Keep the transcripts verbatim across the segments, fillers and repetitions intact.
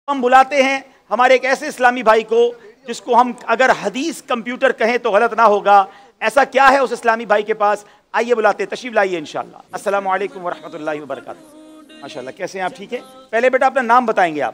ہم بلاتے ہیں ہمارے ایک ایسے اسلامی بھائی کو جس کو ہم اگر حدیث کمپیوٹر کہیں تو غلط نہ ہوگا. ایسا کیا ہے اس اسلامی بھائی کے پاس؟ آئیے بلاتے ہیں, تشریف لائیے انشاءاللہ. السلام علیکم ورحمۃ اللہ وبرکاتہ. ماشاءاللہ, کیسے ہیں آپ؟ ٹھیک ہے. پہلے بیٹا اپنا نام بتائیں گے آپ؟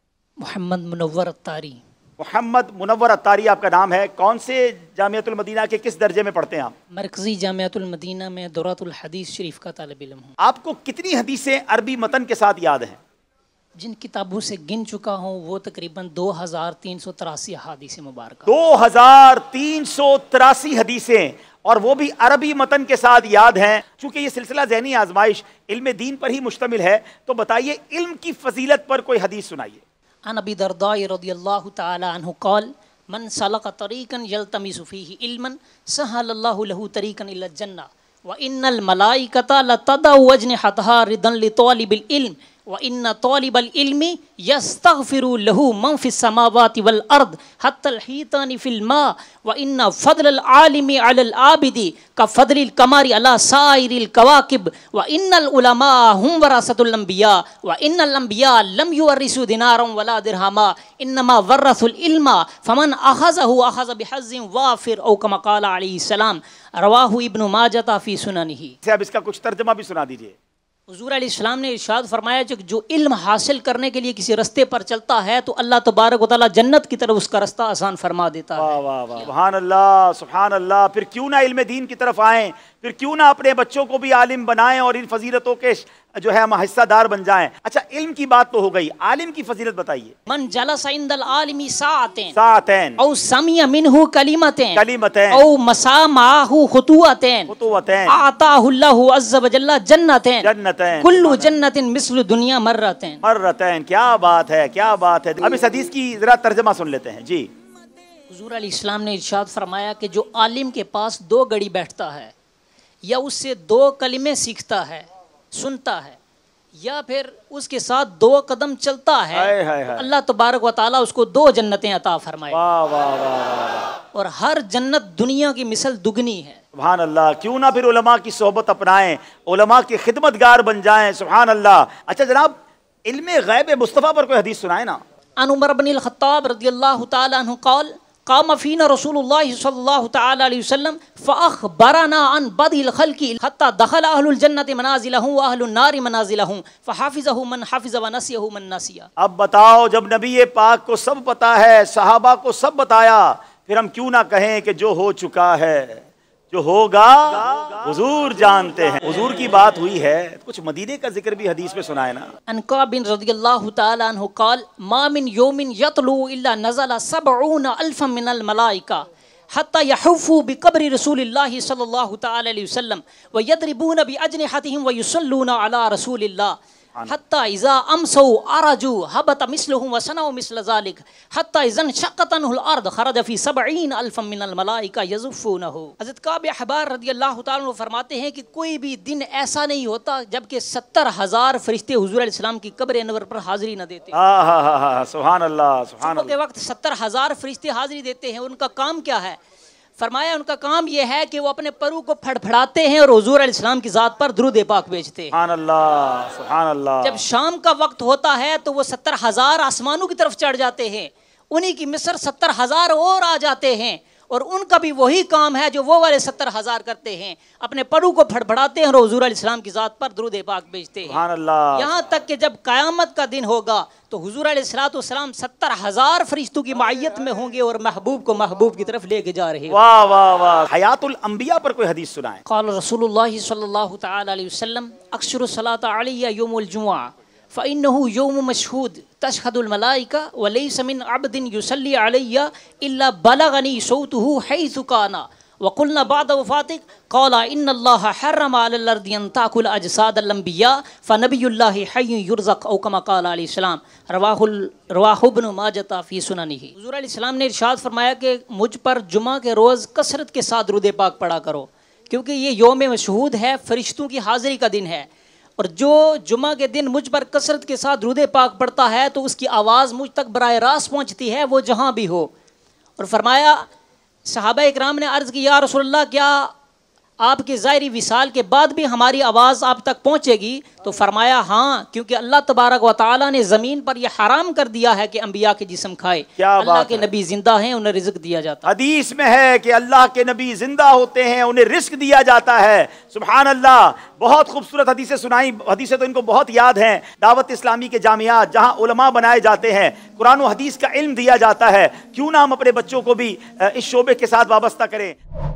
محمد منور اتاری. محمد منور اتاری آپ کا نام ہے. کون سے جامعۃ المدینہ کے کس درجے میں پڑھتے ہیں آپ؟ مرکزی جامعۃ المدینہ میں دورۃ الحدیث شریف کا طالب علم ہوں. آپ کو کتنی حدیثیں عربی متن کے ساتھ یاد ہیں؟ جن کتابوں سے گن چکا ہوں وہ تقریباً دو ہزار تین سو تراسی احادیث مبارکہ. دو ہزار تین سو تراسی حدیثیں, اور وہ بھی عربی متن کے ساتھ یاد ہیں. چونکہ یہ سلسلہ ذہنی آزمائش علم دین پر ہی مشتمل ہے, تو بتائیے علم کی فضیلت پر کوئی حدیث سنائیے. عن ابی درداء رضی اللہ تعالی عنہ قال من سلک طریقا یلتمس فیہ علما سہل اللہ له طریقا الی الجنہ وان الملائکۃ لتضع اجنحتها رضا لطالب العلم وَإِنَّ طَالِبَ الْعِلْمِ يَسْتَغْفِرُ لَهُ مَنْ فِي السَّمَاوَاتِ وَالْأَرْضِ حَتَّى الْحِيتَانِ فِي الْمَاءِ وَإِنَّ فَضْلَ الْعَالِمِ عَلَى الْعَابِدِ كَفَضْلِ الْقَمَرِ عَلَى سَائِرِ الْكَوَاكِبِ وَإِنَّ الْعُلَمَاءَ هُمْ وَرَثَةُ الْأَنْبِيَاءِ وَإِنَّ الْأَنْبِيَاءَ لَمْ يُوَرِّثُوا دِنَارًا وَلَا دِرْهَمًا إِنَّمَا وَرَّثُوا الْعِلْمَ فَمَنْ أَخَذَهُ أَخَذَ بِحَظٍّ وَافِرٍ أو كما قال علیہ السلام. رواہ ابن ماجہ فی سننہ. اب اس کا کچھ ترجمہ بھی سنا دیجئے. حضور علیہ السلام نے ارشاد فرمایا کہ جو علم حاصل کرنے کے لیے کسی رستے پر چلتا ہے تو اللہ تبارک و تعالیٰ جنت کی طرف اس کا رستہ آسان فرما دیتا ہے. واہ واہ واہ, سبحان اللہ سبحان اللہ. پھر کیوں نہ علم دین کی طرف آئیں, پھر کیوں نہ اپنے بچوں کو بھی عالم بنائیں اور ان فضیلتوں کے جو ہے ہم حصہ دار بن جائیں. اچھا, علم کی بات تو ہو گئی, عالم کی فضیلت بتائیے. من جلس عند العالم ساعتین ساعتین او سمع منہ کلمتین کلمتین او مسا معہ خطوتین خطوتین اعطاہ اللہ عز وجل جنتین جنتین کل جنت مثل دنیا مرتین مرتین. کیا بات ہے, کیا بات ہے. اب اس حدیث کی ذرا ترجمہ سن لیتے ہیں جی. حضور علیہ السلام نے ارشاد فرمایا کہ جو عالم کے پاس دو گھڑی بیٹھتا ہے یا اس سے دو کلمے سیکھتا ہے سنتا ہے یا پھر اس کے ساتھ دو قدم چلتا ہے, اللہ تبارک و تعالیٰ اس کو دو جنتیں عطا فرمائے. واہ واہ واہ. اور ہر جنت دنیا کی مثل دگنی ہے. سبحان اللہ. کیوں نہ پھر علماء کی صحبت اپنائیں, علماء کی خدمتگار بن جائیں. سبحان اللہ. اچھا جناب, علم غیب مصطفیٰ پر کوئی حدیث سنائے نا. عن عمر بن الخطاب رضی اللہ تعالی عنہ قال قام فینا رسول اللہ صلی اللہ تعالی علیہ وسلم فاخبرنا عن بدء الخلق حتى دخل اهل الجنة منازلهم واهل النار منازلهم فحفظه من حفظ ونسيه من نسي. اب بتاؤ, جب نبی پاک کو سب پتا ہے, صحابہ کو سب بتایا, پھر ہم کیوں نہ کہیں کہ جو ہو چکا ہے, جو ہوگا حضور جانتے ہیں. حضور کی بات ہوئی ہے, کچھ مدینے کا ذکر بھی حدیث میں سنائے نا. ان کعب رضی اللہ تعالی عنہ قال ما من یوم یطلع الا نزل سبعون الفا من الملائکہ حتى يحفوا بقبر رسول اللہ صلی اللہ تعالی علیہ وسلم ويضربون باجنحتهم ويصلون على رسول اللہ حتى اذا امسوا ارجوا هبط مثلهم وصنعوا مثل ذلك حتى اذا انشقت عنه الارض خرج في سبعين الفا من الملائکہ يزفونه. حضرت کعب احبار رضی اللہ تعالی عنہ فرماتے ہیں کہ کوئی بھی دن ایسا نہیں ہوتا جبکہ ستر ہزار فرشتے حضور علیہ السلام کی قبر انور پر حاضری نہ دیتے. سبحان اللہ سبحان اللہ. کے وقت ستر ہزار فرشتے حاضری دیتے ہیں. ان کا کام کیا ہے؟ فرمایا ان کا کام یہ ہے کہ وہ اپنے پرو کو پھڑ پھڑاتے ہیں اور حضور علیہ السلام کی ذات پر درود پاک بھیجتے ہیں. سبحان اللہ سبحان اللہ. جب شام کا وقت ہوتا ہے تو وہ ستر ہزار آسمانوں کی طرف چڑھ جاتے ہیں, انہی کی مصر ستر ہزار اور آ جاتے ہیں, اور ان کا بھی وہی کام ہے جو وہ والے ستر ہزار کرتے ہیں, اپنے پرو کو پھڑ پھڑاتے ہیں اور حضور علیہ السلام کی ذات پر درود پاک بھیجتے ہیں. سبحان اللہ. یہاں تک کہ جب قیامت کا دن ہوگا تو حضور علیہ الصلوۃ والسلام ستر ہزار فرشتوں کی معیت میں ہوں گے اور محبوب کو محبوب کی طرف لے کے جا رہے ہیں. واہ واہ واہ. حیات الانبیاء پر کوئی حدیث سنائیں. قال رسول اللہ صلی اللہ تعالی علیہ وسلم اکثر الصلاۃ علی یوم الجمعہ فإنه يوم مشهود تشهد الملائكة وليس من عبد يصلي علي إلا بلغني صوته حيث كان. وقلنا بعد وفاتك قال إن الله حرم على الأرض أن تأكل أجساد الأنبياء فنبي الله حي يرزق أو كما قال عليه السلام. رواه رواه ابن ماجہ فی سننہ. حضور علیہ السلام نے ارشاد فرمایا کہ مجھ پر جمعہ کے روز کثرت کے ساتھ درود پاک پڑھا کرو, کیونکہ یہ یوم مشہود ہے, فرشتوں کی حاضری کا دن ہے, اور جو جمعہ کے دن مجھ پر کثرت کے ساتھ درود پاک پڑھتا ہے تو اس کی آواز مجھ تک براہ راست پہنچتی ہے, وہ جہاں بھی ہو. اور فرمایا صحابہ اکرام نے عرض کی یا رسول اللہ کیا آپ کے ظاہری وصال کے بعد بھی ہماری آواز آپ تک پہنچے گی؟ تو فرمایا ہاں، کیونکہ اللہ تبارک و تعالیٰ نے زمین پر یہ حرام کر دیا ہے کہ انبیاء کے جسم کھائے. اللہ کے نبی زندہ ہیں، انہیں رزق دیا جاتا ہے. حدیث میں ہے کہ اللہ کے نبی زندہ ہوتے ہیں، انہیں رزق دیا جاتا ہے. سبحان اللہ. بہت خوبصورت حدیثیں سنائی، حدیثیں تو ان کو بہت یاد ہیں. دعوت اسلامی کے جامعات جہاں علماء بنائے جاتے ہیں، قرآن و حدیث کا علم دیا جاتا ہے، کیوں نہ ہم اپنے بچوں کو بھی اس شعبے کے ساتھ وابستہ کریں.